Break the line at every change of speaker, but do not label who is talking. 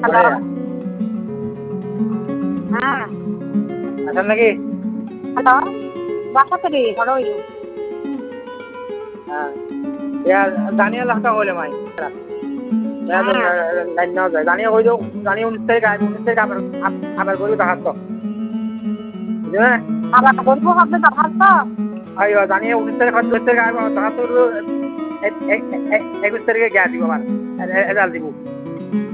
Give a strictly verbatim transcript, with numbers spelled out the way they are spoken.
Hello
ঘরে
হ্যাঁ
আছেন নাকি?
হ্যালো বাসাতে রে ঘরে হইলো
হ্যাঁ ইয়া জানিয়ে লাখটা হইলে মাই
হ্যাঁ
লাইন না যায় জানিয়ে হইল জানিয়ে উনিশ তারিখ আয় উনিশ তারিখ আবার আবার গরিব হাসতো বুঝলে
আবার বলবো হবে দরখাস্ত
আইও জানিয়ে উনিশ তারিখ দুই তারিখ আয় হাসতো একুশ তারিখে গিয়া দিব আবার রেজাল্ট দিব